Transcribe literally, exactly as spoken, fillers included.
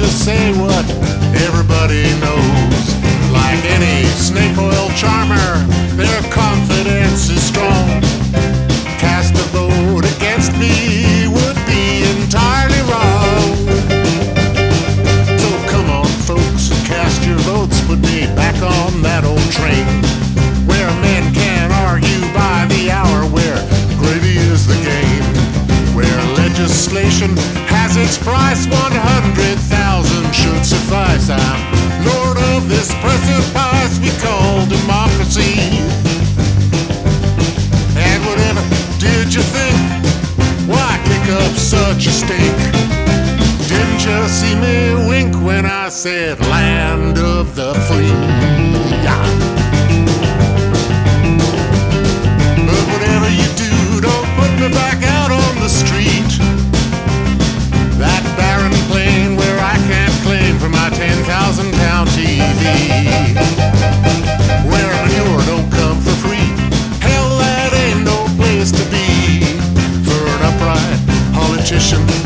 just say what everybody knows. Like any snake oil charmer, their confidence is strong. Cast a vote against me would be entirely wrong. So come on, folks, cast your votes, put me back on that old train, where men can argue by the hour, where gravy is the game, where legislation has its price. One hundred thousand should suffice. I'm lord of this precipice we call democracy. And whatever did you think? Why kick up such a stink? Didn't you see me wink when I said land of the free? Yeah. But whatever you do, don't put me back out on the street, that barren plain where I can't claim for my ten thousand pound T V, where manure don't come for free. Hell, that ain't no place to be for an upright politician.